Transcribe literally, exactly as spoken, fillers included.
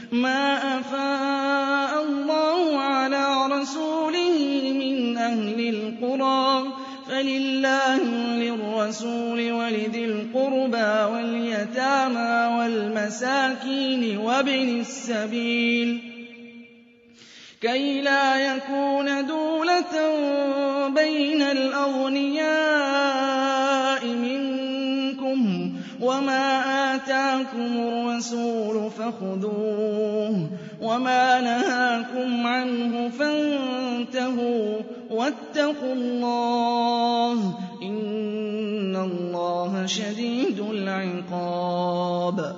مَا أَفَاءَ اللَّهُ عَلَىٰ رَسُولِهِ مِنْ أَهْلِ الْقُرَىٰ فَلِلَّهِ وَلِلرَّسُولِ وَلِذِي الْقُرْبَىٰ وَالْيَتَامَىٰ وَالْمَسَاكِينِ وَابْنِ السَّبِيلِ كَيْ لَا يَكُونَ دُولَةً بَيْنَ الْأَغْنِيَاءِ مِنكُمْ ۚ وَمَا آتَاكُمُ الرَّسُولُ فَخُذُوهُ وَمَا نَهَاكُمْ عَنْهُ فَانتَهُوا ۚ وَاتَّقُوا اللَّهَ ۖ إِنَّ اللَّهَ شَدِيدُ الْعِقَابِ